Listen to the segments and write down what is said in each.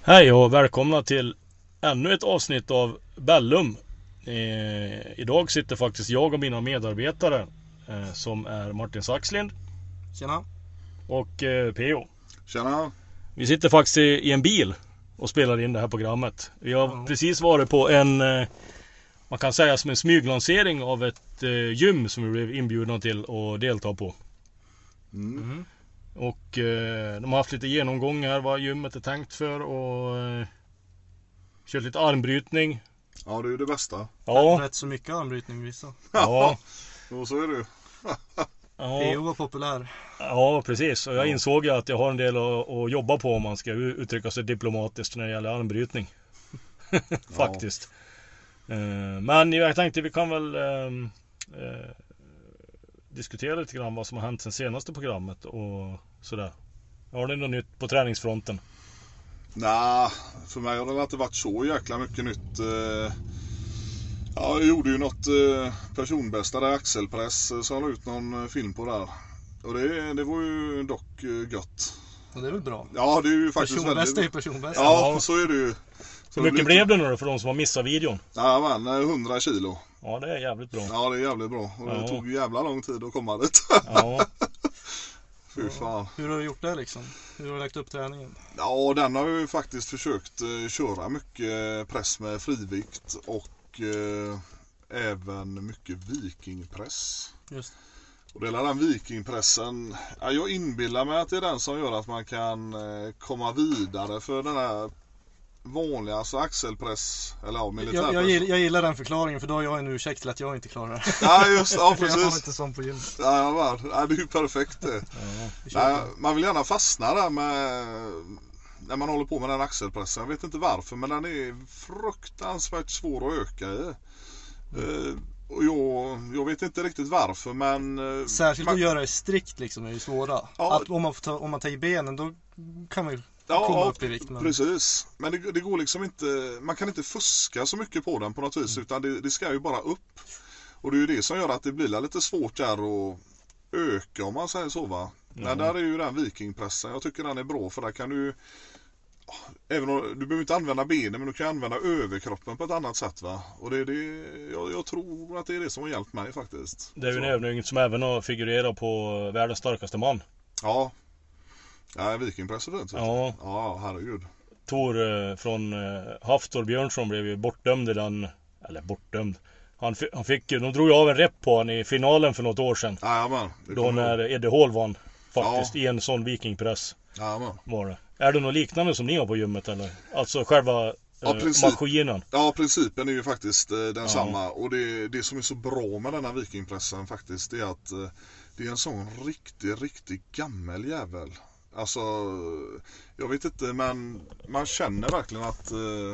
Hej och välkomna till ännu ett avsnitt av Bellum. Idag sitter faktiskt jag och mina medarbetare som är Martin Saxlind. Tjena. Och P.O. Tjena. Vi sitter faktiskt i en bil och spelar in det här programmet. Vi har precis varit på en, man kan säga som en smyglansering av ett gym som vi blev inbjudna till att delta på. Och de har haft lite genomgångar vad gymmet är tänkt för och kört lite armbrytning. Ja, det är ju det bästa. Ja. Rätt så mycket armbrytning vissa. Ja. Och så är det ju. PO var populär. Ja, precis. Och jag insåg ju att jag har en del att jobba på om man ska uttrycka sig diplomatiskt när det gäller armbrytning. Faktiskt. Men jag tänkte vi kan väl diskutera lite grann vad som har hänt sen senaste programmet och sådär. Har ni något nytt på träningsfronten? Nej, för mig har det inte varit så jäkla mycket nytt. Ja, jag gjorde ju något personbästa där, axelpress, så jag la ut någon film på där. Och det var ju dock gött. Och det är väl bra? Ja, det är ju faktiskt personbästa är personbästa. Ja, så är det ju. Så hur mycket blev det nu för de som har missat videon? Ja, men 100 kilo. Ja, det är jävligt bra. Ja, det är jävligt bra. Och det tog jävla lång tid att komma dit. Ja. Fy fan. Hur har du gjort det liksom? Hur har du lagt upp träningen? Ja, den har vi faktiskt försökt köra mycket press med frivikt och även mycket vikingpress. Just. Och det är den vikingpressen, ja, jag inbillar mig att det är den som gör att man kan komma vidare för den här vanliga, alltså axelpress eller ja, militärpress. Jag gillar den förklaringen, för då har jag en ursäkt till att jag inte klarar det. Ja, just ja, precis. Jag har inte sån på gym. Ja, det är ju perfekt det. Nej, man vill gärna fastna där med när man håller på med den axelpressen. Jag vet inte varför, men den är fruktansvärt svår att öka i. Och jag vet inte riktigt varför, men särskilt att göra det strikt liksom är ju svåra. Ja, att om man tar i benen, då kan man ju komma upp i vikt. Men precis. Men det går liksom inte, man kan inte fuska så mycket på den på något vis, utan det ska ju bara upp. Och det är ju det som gör att det blir lite svårt där att öka, om man säger så, va. Men där är ju den vikingpressen, jag tycker den är bra, för där kan du, även om du behöver inte använda benen, men du kan använda överkroppen på ett annat sätt, va. Och jag tror att det är det som har hjälpt mig faktiskt. Det är ju en övning som även har figurerat på världens starkaste man. Ja, vikingpress är fint. Ja, herregud. Tor från Haftor Björnsson blev ju bortdömd i den, eller bortdömd. Han fick ju, de drog ju av en rep på han i finalen för något år sedan. Jajamän. Då när Eddie Hall vann faktiskt i en sån vikingpress. Jajamän. Var det. Är det något liknande som ni har på gymmet eller? Alltså själva maskinen? Ja, principen är ju faktiskt densamma. Och det som är så bra med den här vikingpressen faktiskt, det är att det är en sån riktigt gammal jävel. Alltså, jag vet inte, men man känner verkligen att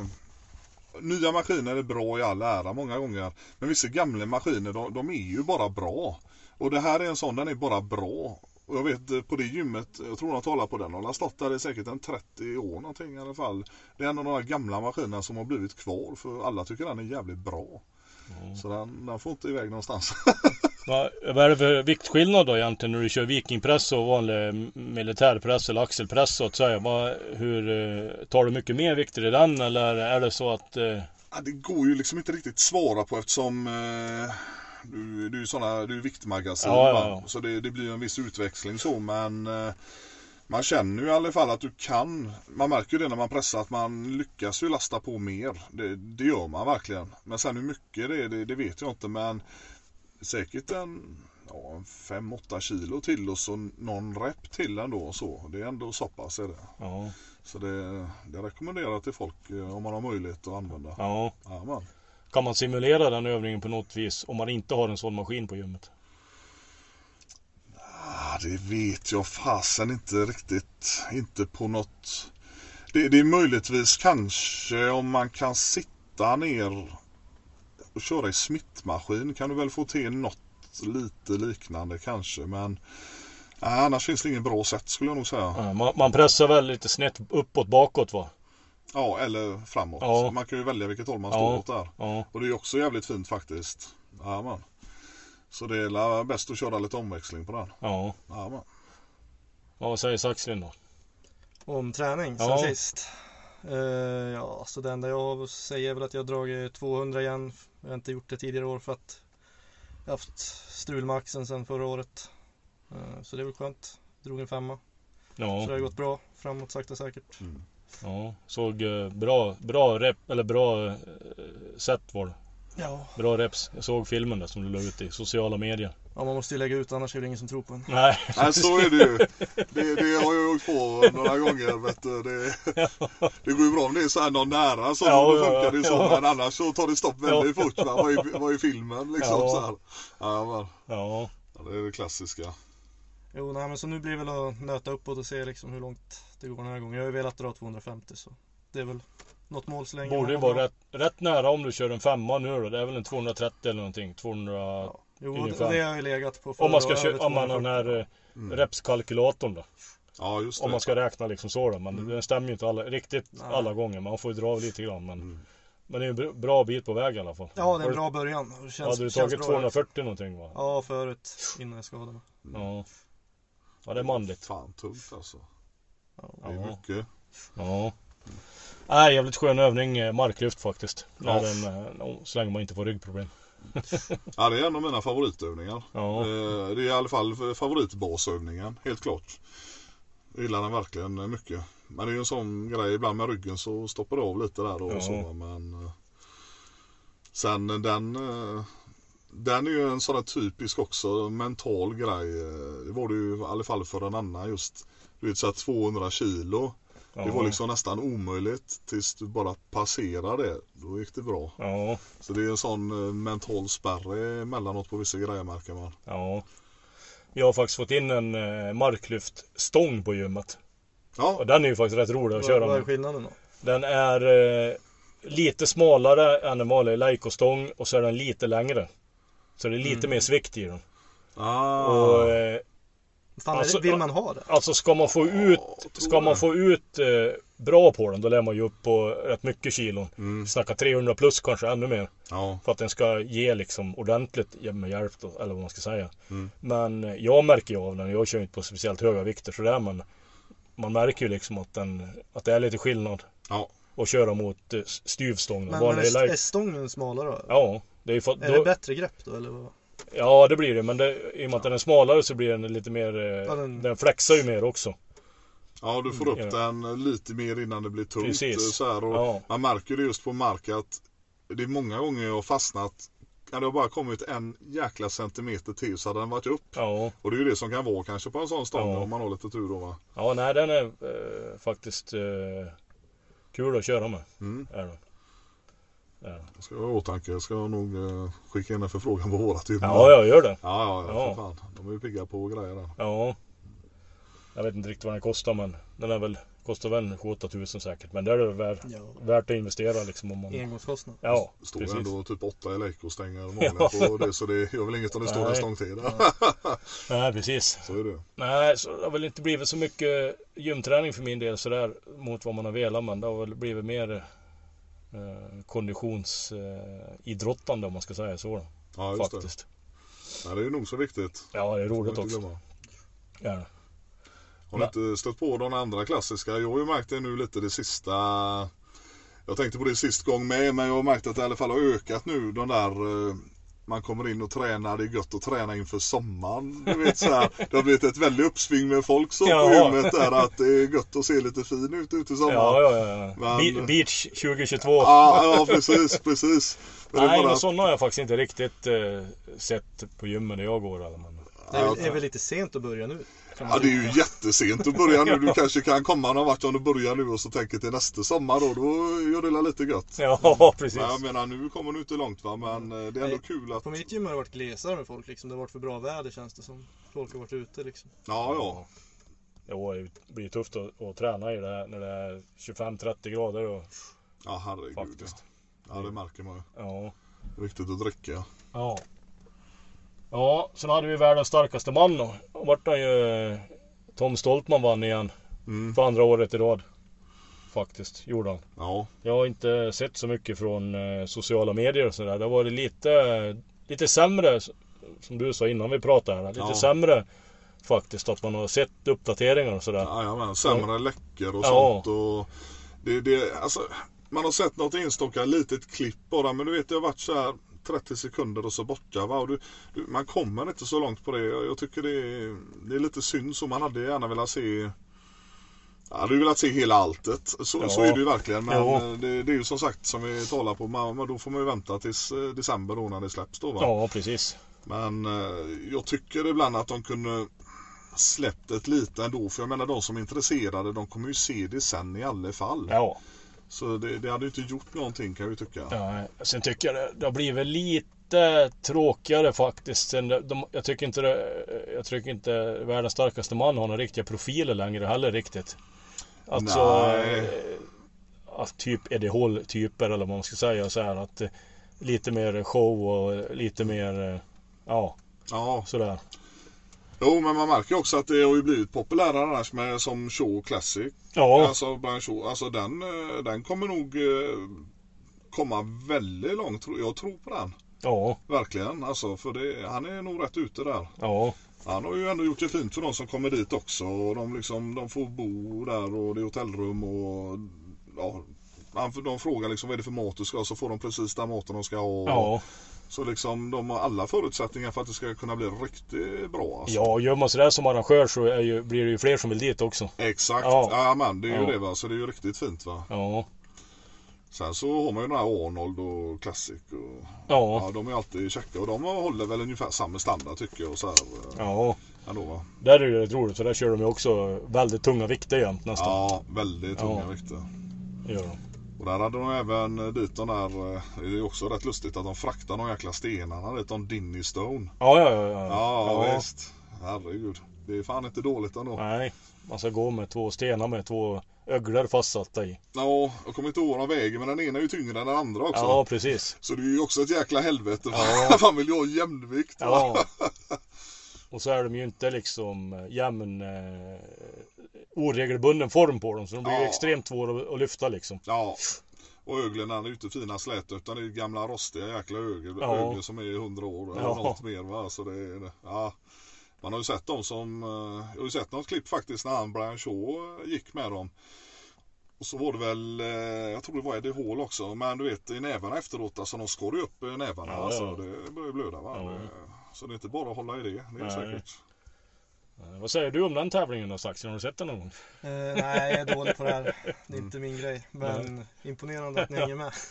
nya maskiner är bra i all ära många gånger. Men vissa gamla maskiner, de är ju bara bra. Och det här är en sån, den är bara bra. Och jag vet på det gymmet, jag tror de talar på den, och har stått där i säkert en 30 år någonting i alla fall. Det är en av de här gamla maskinerna som har blivit kvar, för alla tycker den är jävligt bra. Så den får inte iväg någonstans. Vad är det för viktskillnad då egentligen när du kör vikingpress och vanlig militärpress eller axelpress så att säga? Hur tar du mycket mer vikter i den, eller är det så att Ja, det går ju liksom inte riktigt svara på, eftersom du är viktmagasin, ja. Så det blir en viss utväxling så, men man känner ju i alla fall att du kan, man märker ju det när man pressar, att man lyckas ju lasta på mer, det gör man verkligen. Men sen hur mycket det vet jag inte, men säkert en 5-8 kilo till och så någon rep till ändå, så det är ändå så pass är det. Ja. Så det rekommenderar till folk om man har möjlighet att använda. Ja. Jajamän. Kan man simulera den övningen på något vis om man inte har en sån maskin på gymmet? Det vet jag fasen inte riktigt. Inte på något. Det är möjligtvis kanske om man kan sitta ner och köra i smittmaskin, kan du väl få till något lite liknande kanske. Men annars finns det ingen bra sätt, skulle jag nog säga. Ja, man pressar väl lite snett uppåt bakåt, va? Ja, eller framåt. Ja. Man kan ju välja vilket håll man står åt där. Ja. Och det är också jävligt fint faktiskt. Ja, man. Så det är bäst att köra lite omväxling på den. Ja. Ja, man. Vad säger Saxlind då? Om träning sen Ja. sist. Ja, så det enda jag säger är väl att jag har dragit 200 igen. Jag har inte gjort det tidigare år för att jag har haft strul med axeln sedan förra året. Så det är väl skönt. Drog en 5. Ja. Så det har gått bra framåt sakta säkert. Ja, såg bra rep eller bra sätt var det. Ja. Bra reps. Jag såg filmen där som du la ut i sociala medier. Ja, man måste ju lägga ut, annars är det ingen som tror på en. Nej, så är det ju. Det har jag åkt på några gånger, vet du. Det går ju bra om det är så här någon nära, så då funkar det ju så. Men annars så tar det stopp väldigt fort. Vad är filmen liksom så här. Ja, det är det klassiska. Jo, nej, men så nu blir det väl att nöta uppåt och se liksom hur långt det går den här gången. Jag har ju velat dra 250, så det är väl något mål så länge. Borde ju vara rätt nära om du kör en 5 nu då. Det är väl en 230 eller någonting. 200 ja. Jo, ungefär. det har jag ju legat på. Om man ska köra, om man har den här repskalkylatorn då. Ja, just det. Om man ska räkna liksom så då. Men den stämmer ju inte alla gånger. Man får ju dra lite grann. Men det är en bra bit på väg i alla fall. Ja, det är en bra början. Det känns, hade du tagit 240 någonting va? Ja, förut. Innan jag skadade mig. Ja, det är manligt. Fan tungt alltså. Ja. Det är mycket. Ja. Nej, jävligt skön övning, marklyft faktiskt. Så länge man inte får ryggproblem. Ja, det är en av mina favoritövningar. Ja. Det är i alla fall favoritbasövningen, helt klart. Jag gillar den verkligen mycket. Men det är ju en sån grej, ibland med ryggen så stoppar det av lite där och så. Men sen den är ju en sån där typisk också mental grej. Det var det ju i alla fall för en annan just. Du vet så här 200 kilo. Det var liksom nästan omöjligt tills du bara passerar det. Då gick det bra. Ja. Så det är en sån mental spärr emellanåt på vissa grejer märker man. Ja. Jag har faktiskt fått in en marklyftstång på gymmet. Ja. Och den är ju faktiskt rätt rolig att köra med. Vad är skillnaden då? Den är lite smalare än en vanlig Leico-stång och så är den lite längre. Så det är lite mer svikt i den. Och fan, alltså, vill man ha det? Alltså ska man få ut bra på den, då lär man ju upp på rätt mycket kilon. Snacka 300 plus kanske ännu mer. Ja. För att den ska ge liksom ordentligt med hjälp då, eller vad man ska säga. Men jag märker ju av den, jag kör inte på speciellt höga vikter så där, men man märker ju liksom att det är lite skillnad. Ja. Och köra mot styvstången. Men är stången smalare då? Ja. Det är det bättre grepp då eller vad? Ja, det blir det, men i och med att den är smalare så blir den lite mer den flexar ju mer också. Ja, du får upp den lite mer innan det blir tungt. Precis. Så här, och man märker det just på mark att det är många gånger jag har fastnat. Det har bara kommit en jäkla centimeter till så hade den varit upp. Ja. Och det är ju det som kan vara kanske på en sån stång om man har lite tur då, va? Ja, nej, den är faktiskt kul att köra med. Är det. Ja. Jag ska ha i åtanke. Jag ska nog skicka in en förfrågan på vårat gym. Ja, jag gör det. Ja, för fan. De är ju pigga på grejer där. Ja. Jag vet inte riktigt vad den kostar, men den kostar väl 8 000 säkert. Men det är det värt att investera liksom om man... Engångskostnad. Ja, det står precis. Ändå typ 8 Leico-stänger på det, så det gör väl inget om det står en stångtid. Nej, precis. Så är det. Nej, så det har väl inte blivit så mycket gymträning för min del sådär mot vad man har velat, men det har väl blivit mer konditionsidrottande om man ska säga så då. Ja, just faktiskt. Det. Ja, det är nog så viktigt. Ja, det är roligt också. Ja. Har du inte stött på de andra klassiska? Jag har ju märkt det nu lite det sista. Jag tänkte på det sist gång med, men jag har märkt att det i alla fall har ökat nu. De där man kommer in och tränar, det är gött att träna inför sommaren. Du vet, så här, det har blivit ett väldigt uppsving med folk så på gymmet där att det är gött att se lite fin ut ute i sommaren. Ja. Men, Beach 2022. Ja, precis. Nej, men sådana har jag faktiskt inte riktigt sett på gymmen där jag går. Men... Det är väl lite sent att börja nu? Ja, det är ju jättesent att börja nu. Du kanske kan komma någon vart om du börjar nu och så tänker till nästa sommar då gör det lite gött. Ja, precis. Men jag menar, nu kommer du inte långt, va, men det är ändå kul att... På mitt gym har det varit glesare med folk liksom. Det har varit för bra väder, känns det som. Folk har varit ute liksom. Ja. Jo, det blir tufft att träna i det här när det är 25-30 grader och... Ja, herregud. Faktiskt. Ja, det märker man ju. Ja. Viktigt att dricka. Ja. Ja, sen hade vi världens starkaste man då. Och vart han ju Tom Stoltman vann igen. För andra året i rad. Faktiskt, gjorde han. Ja. Jag har inte sett så mycket från sociala medier och sådär. Det var lite sämre, som du sa innan vi pratade här. Lite sämre faktiskt, att man har sett uppdateringar och sådär. Ja, men sämre läckor och sånt. Och Alltså, man har sett något enstaka litet klipp bara, men du vet, det har varit så här 30 sekunder och så borta, va? Och man kommer inte så långt på det. Jag tycker det är lite synd, så man hade gärna velat se. Jag hade ju velat se hela alltet. Så är det ju verkligen. Men det är ju som sagt, som vi talar på, då får man ju vänta tills december då när det släpps då, va? Ja, precis. Men jag tycker ibland att de kunde släppt ett lite ändå. För jag menar, de som är intresserade, de kommer ju se det sen i alla fall. Ja. Så det hade ju inte gjort någonting, kan vi tycka. Ja, sen tycker jag det har blivit lite tråkigare faktiskt. Jag tycker inte världens starkaste man har några riktiga profiler längre heller riktigt. Alltså typ Eddie Hall-typer, eller vad man ska säga så här, att lite mer show och lite mer sådär. Jo, men man märker också att det har ju blivit populärare annars med som Show Classic. Ja. Alltså Brian Shaw, alltså den kommer nog komma väldigt långt. Jag tror på den. Ja. Verkligen, alltså, för han är nog rätt ute där. Ja. Han har ju ändå gjort det fint för de som kommer dit också. Och de får bo där och det är hotellrum och de frågar liksom vad är det för mat du ska ha, så får de precis den maten de ska ha. Ja. Så liksom de har alla förutsättningar för att det ska kunna bli riktigt bra. Alltså. Ja, gör man sådär som arrangör så blir det ju fler som vill dit också. Exakt, men det är ju det, va. Så det är ju riktigt fint, va. Ja. Sen så har man ju den här Arnold och Classic och, de är alltid checka och de håller väl ungefär samma standard tycker jag och så här. Ja. Ändå, va. Där är det rätt roligt, för där kör de ju också väldigt tunga vikter jämt nästan. Ja, väldigt tunga vikter. Ja. Och där hade de även dit de där, det är också rätt lustigt att de fraktar de jäkla stenarna dit om Dinny Stone. Ja, visst. Herregud. Det är fan inte dåligt ändå. Nej, man ska gå med 2 stenar med 2 öglor fastsatta i. Ja, jag kommer inte ihåg om vägen, men den ena är ju tyngre än den andra också. Ja, precis. Så det är ju också ett jäkla helvete. Ja. Man vill ju ha jämnvikt. Ja. Och så är de ju inte liksom jämn oregelbunden form på dem, så de blir ju extremt svåra att lyfta liksom. Ja. Och öglorna är ju inte fina släta, utan det är gamla rostiga jäkla öglor som är 100 år eller något mer, va. Så det är man har ju sett dem som jag har ju sett något klipp faktiskt när Brian Shaw gick med dem. Och så var det väl, jag tror det var Eddie Hall också, men du vet i nävarna efteråt, alltså de skar ju upp nävarna, alltså det börjar blöda, va. Så det är inte bara att hålla i det är säkert. Vad säger du om den tävlingen då, Saxen? Har du sett den någon gång? Nej, jag är dålig på det här. Det är inte min grej, men imponerande att ni hänger med.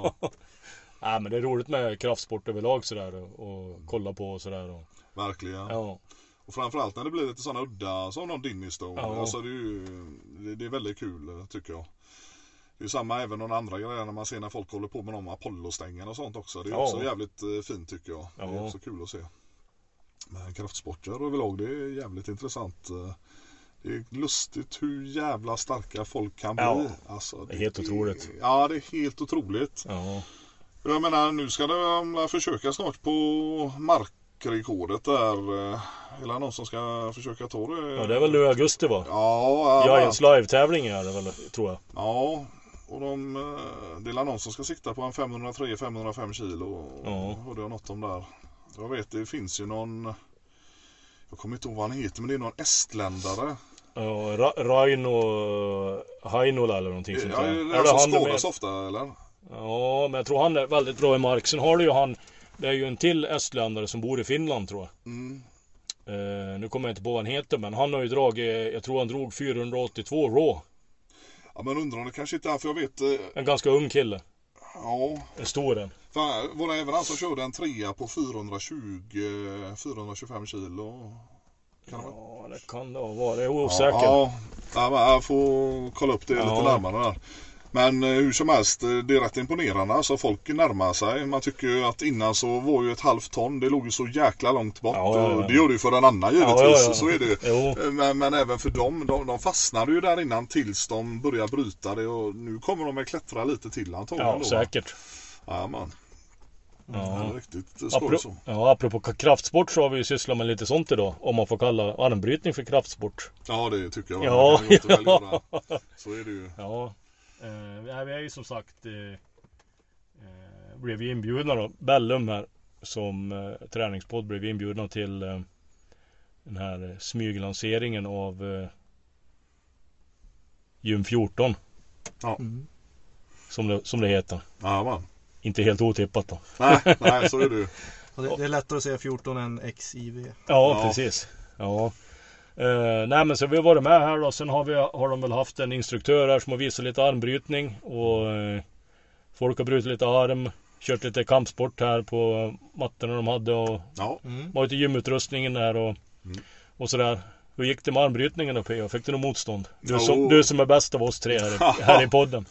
Ja, men det är roligt med kraftsport överlag sådär och kolla på och sådär. Verkligen. Ja. Och framförallt när det blir lite sådana udda som någon Dinny Stone. Alltså det är väldigt kul tycker jag. Det är samma även någon andra grejer när man ser när folk håller på med de Apollo-stängen och sånt också. Det är också jävligt fint tycker jag. Det är också kul att se. Men kraftsporter överlag, det är jävligt intressant. Det är lustigt hur jävla starka folk kan bli. Alltså, det är helt otroligt. Ja, det är helt otroligt. Ja. Jag menar, nu ska de försöka snart på markrekordet där. Eller någon som ska försöka ta det. Ja, det är väl nu i augusti, va? Ja. Giants live-tävling är det väl, tror jag. Ja, och det är någon som ska sikta på en 503-505 kilo. Hörde jag något om där. Jag vet, det finns ju någon, jag kommer inte ihåg vad han heter, men det är någon estländare. Ja, Raino Heinola eller någonting sånt där. Ja, är det han som skådas ofta, eller? Ja, men jag tror han är väldigt bra i mark. Sen har du ju det är ju en till estländare som bor i Finland, tror jag. Nu kommer jag inte på vad han heter, men han har ju dragit, jag tror han drog 482 raw. Ja, men undrar om det kanske inte är, för jag vet... En ganska ung kille. Ja. En stor en. Var det även han som körde en 3 på 425 kilo? Det kan det vara. Det är osäker. Ja, jag får kolla upp det lite närmare där. Men hur som helst, det är rätt imponerande. Alltså folk närmar sig. Man tycker ju att innan så var ju ett halvt ton. Det låg ju så jäkla långt bort. Det gör det ju för en annan givetvis. Så är det. Men även för dem. De fastnade ju där innan tills de började bryta det. Och nu kommer de att klättra lite till antagligen. Ja, säkert. Ja, man. Ja. Riktigt skoj så. Ja, apropå kraftsport så har vi ju sysslat med lite sånt idag. Om man får kalla armbrytning för kraftsport. Ja, det tycker jag. Ja. Så är det ju. Ja. Vi är ju som sagt blev vi inbjudna då, Bellum här som träningspodd blev vi inbjudna till den här smyglanseringen av Gym 14 Ja. Som det heter. Ja, man. Inte helt otippat då. Nej, så är det ju. Det är lättare att säga 14 än XIV. Ja, precis. Ja. Nej, men så vi har varit med här då. Sen har de väl haft en instruktör här som har visat lite armbrytning. Och folk har brutit lite arm. Kört lite kampsport här på mattorna de hade. Och varit i gymutrustningen där och sådär. Hur gick det med armbrytningen då, P.A.? Fick du något motstånd? Du som är bäst av oss tre här i podden.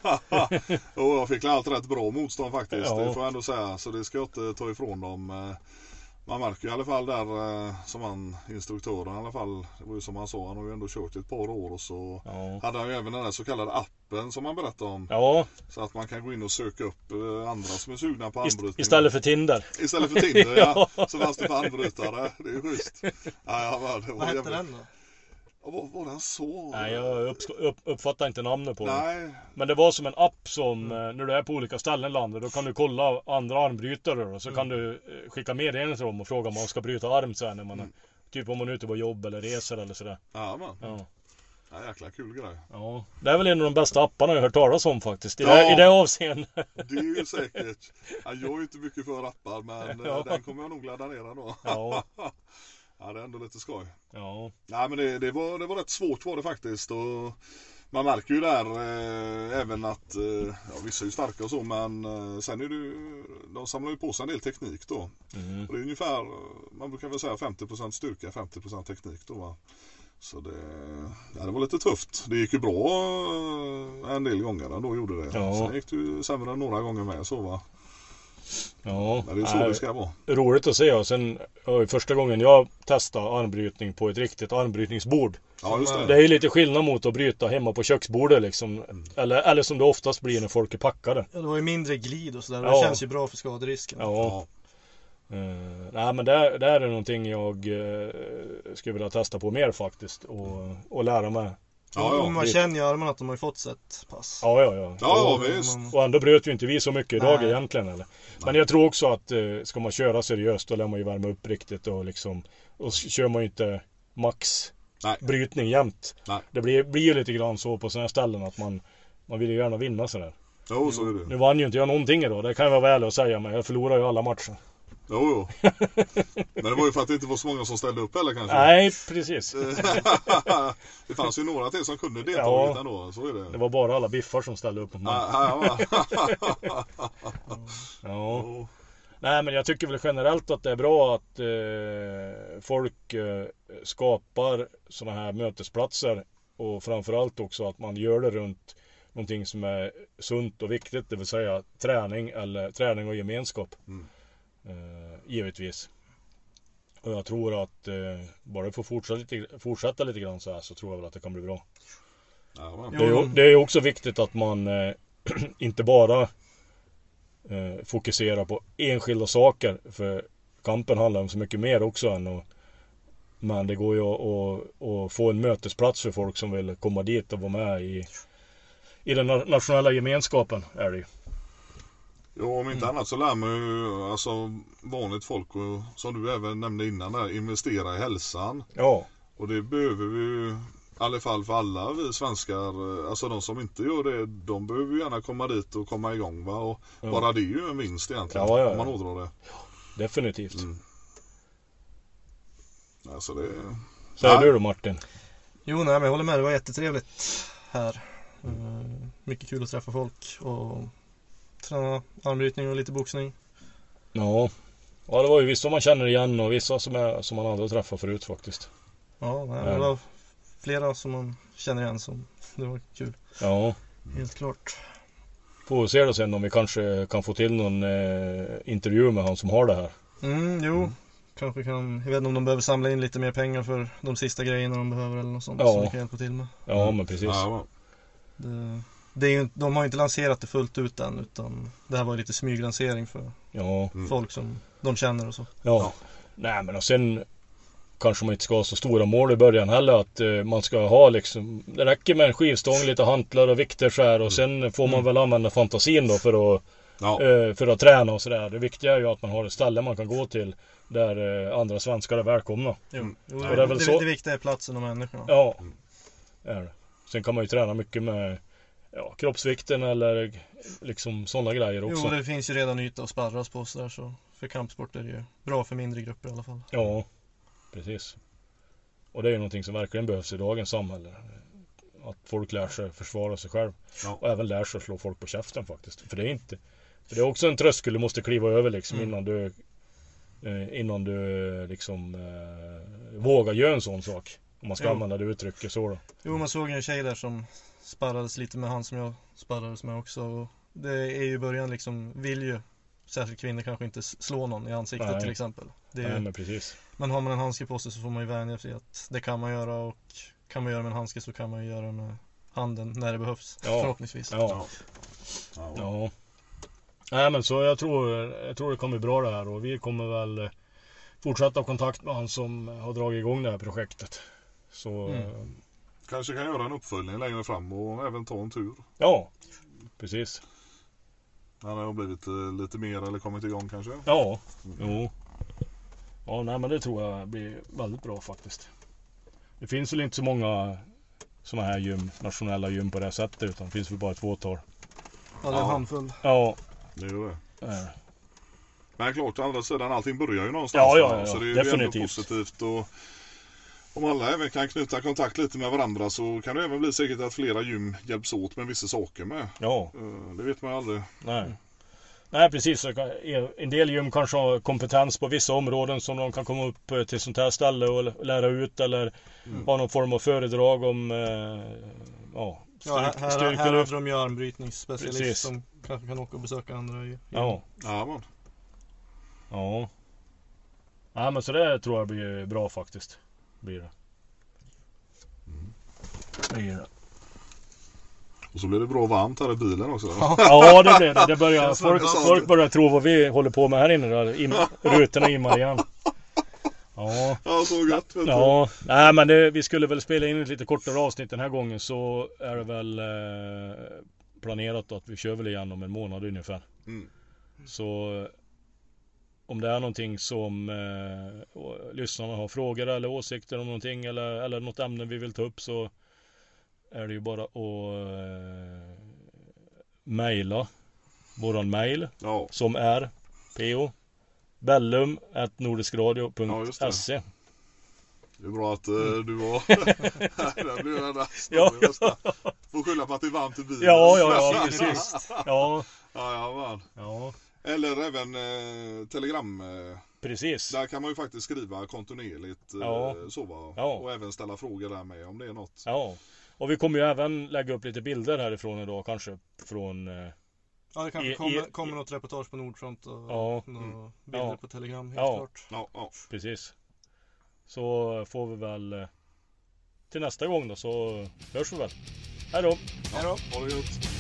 Jag fick allt rätt bra motstånd faktiskt. Ja. Det får jag ändå säga. Så det ska jag inte ta ifrån dem. Man märker i alla fall där som instruktören i alla fall. Det var ju som han sa, han har ju ändå kört ett par år. Och så hade han ju även den där så kallade appen som man berättade om. Ja. Så att man kan gå in och söka upp andra som är sugna på armbrytning. Istället för Tinder. Istället för Tinder, ja. Så fanns det på armbrytare. Det är ju schysst. Vad hette den då? Vad den så? Nej, jag uppfattar inte namnet på den. Men det var som en app som när du är på olika ställen i landet, då kan du kolla andra armbrytare och så kan du skicka meddelanden till dem och fråga om man ska bryta arm sen när man är, typ om man är ute på jobb eller reser eller sådär. Ja, man. Ja, jäkla kul grej. Ja, det är väl en av de bästa apparna jag har hört talas om faktiskt. I det avseendet. Det är ju säkert. Jag är inte mycket för appar, men den kommer jag nog ladda ner då. Ja. Ja, det är ändå lite skoj. Ja. Nej, men det var rätt svårt var det faktiskt. Och man märker ju där även att vissa är ju starka och så, men sen är det de samlar ju på sig en del teknik då. Och det är ungefär, man brukar väl säga 50% styrka, 50% teknik då, va. Så det var lite tufft. Det gick ju bra en del gånger då gjorde det. Ja. Sen gick det ju sämre några gånger med så, va. Ja, men det är så det ska vara. Roligt att se. Och sen första gången jag testade armbrytning på ett riktigt armbrytningsbord. Ja, just det. Det är ju lite skillnad mot att bryta hemma på köksbordet liksom. Eller som det oftast blir när folk är packade. Ja, det var ju mindre glid och sådär. Det känns ju bra för skaderisken. Ja. Nej, men det är någonting jag skulle vilja testa på mer faktiskt. Och lära mig. Ja. Man känner ju armarna att de har fått sett pass. Ja, visst. Och ändå bröt ju inte vi så mycket idag egentligen. Eller? Men jag tror också att ska man köra seriöst då lär man ju värma upp riktigt. Och liksom, och kör man ju inte max brytning jämt. Det blir ju lite grann så på sådana här ställen att man vill ju gärna vinna sådär. Jo, så är det. Nu vann ju inte jag någonting idag, det kan jag vara väl att säga. Men jag förlorar ju alla matcher. Jo. Men det var ju för att det inte var så många som ställde upp eller kanske. Nej, precis. Det fanns ju några till som kunde delta ändå, så är det. Det var bara alla biffar som ställde upp mot mig. Ja. Nej, men jag tycker väl generellt att det är bra att folk skapar såna här mötesplatser. Och framförallt också att man gör det runt någonting som är sunt och viktigt. Det vill säga träning och gemenskap. Givetvis. Och jag tror att bara det får fortsätta lite grann så här, så tror jag väl att det kan bli bra. Det är också viktigt att man inte bara fokuserar på enskilda saker, för kampen handlar om så mycket mer också men det går ju att få en mötesplats för folk som vill komma dit och vara med i den nationella gemenskapen är det ju. Ja, om inte annat så lär man ju alltså vanligt folk, och som du även nämnde innan där, investera i hälsan. Ja. Och det behöver vi ju i alla fall för alla vi svenskar. Alltså de som inte gör det, de behöver ju gärna komma dit och komma igång, va? Och bara det är ju en vinst egentligen om man ådrar det. Ja, definitivt. Alltså det... Säger du då, Martin? Jo, nej, men jag håller med. Det var jättetrevligt här. Mycket kul att träffa folk och träna armbrytning och lite boxning. Ja, det var ju vissa man känner igen och vissa som man aldrig träffat förut faktiskt. Ja, det var flera som man känner igen som det var kul. Ja. Helt klart. Får vi se då sen om vi kanske kan få till någon intervju med han som har det här. Kanske kan, jag vet inte om de behöver samla in lite mer pengar för de sista grejerna de behöver eller något sånt som vi kan hjälpa till med. Ja, men precis. Ja. Det är ju, de har inte lanserat det fullt ut än, utan det här var lite smyglansering för folk som de känner och så. Ja. Nej, men och sen kanske man inte ska ha så stora mål i början heller, att man ska ha liksom, det räcker med en skivstång, lite hantlar och vikter så här, och sen får man väl använda fantasin då för att träna och sådär. Det viktiga är ju att man har ett ställe man kan gå till där andra svenskar är välkomna. Det viktiga är platsen och människorna. Ja, är det. Sen kan man ju träna mycket med kroppsvikten eller liksom sådana grejer också. Jo, det finns ju redan yta att sparras på så där, så för kampsport är det ju bra för mindre grupper i alla fall. Ja, precis. Och det är ju någonting som verkligen behövs i dagens samhälle. Att folk lär sig försvara sig själv. Ja. Och även lär sig att slå folk på käften faktiskt. För det är också en tröskel du måste kliva över liksom innan du liksom vågar göra en sån sak. Om man ska använda det uttrycket så då. Jo, man såg en tjej där som sparrades lite med han som jag sparrades med också. Och det är ju i början liksom, vill ju särskilt kvinnor kanske inte slå någon i ansiktet till exempel. Det är Nej, men precis. Men har man en handske på sig så får man ju vänja sig att det kan man göra, och kan man göra med en handske så kan man ju göra med handen när det behövs, förhoppningsvis. Ja. Nej, men så jag tror det kommer bra det här, och vi kommer väl fortsätta ha kontakt med han som har dragit igång det här projektet. Så kanske kan göra en uppföljning längre fram och även ta en tur. Ja, precis. Han har blivit lite mer eller kommit igång kanske. Ja, jo. Ja, nej, men det tror jag blir väldigt bra faktiskt. Det finns väl inte så många såna här gym, nationella gym på det här sättet, utan det finns väl bara ett fåtal. Ja, det är en handfull. Ja. Det är det. Nej. Men klart, å andra sidan, allting börjar ju någonstans. Ja, så det är ju definitivt ändå positivt, och om alla även kan knyta kontakt lite med varandra så kan det även bli säkert att flera gym hjälps åt med vissa saker med. Ja. Det vet man ju aldrig. Nej, precis. En del gym kanske har kompetens på vissa områden som de kan komma upp till sånt här ställe och lära ut, eller ha någon form av föredrag om här hade de ju armbrytningsspecialist som kanske kan åka och besöka andra gym. Ja, men så det tror jag blir bra faktiskt. Blir det. Och så blir det bra varmt här i bilen också. Ja, det blir det. Det börjar, folk börjar tro vad vi håller på med här inne. Rutorna immar igen. Ja, så gött. Ja, nej, men vi skulle väl spela in ett lite kortare avsnitt den här gången, så är det väl planerat att vi kör väl igen om en månad ungefär. Så om det är någonting som lyssnarna har frågor eller åsikter om någonting, eller något ämne vi vill ta upp, så är det ju bara att mejla våran mejl som är po.bellum@nordiskradio.se. Det är bra att du var där blir jag nästan. Får skylla på att det är varmt i bilen. Ja, precis. Ja, man. Eller även Telegram. Precis. Där kan man ju faktiskt skriva kontinuerligt och även ställa frågor där med om det är något. Ja. Och vi kommer ju även lägga upp lite bilder härifrån idag, kanske från det kanske kommer något reportage på Nordfront och bilder på Telegram, helt klart. Ja, precis. Så får vi väl till nästa gång då, så hörs vi väl. Hej då. Ha det gott.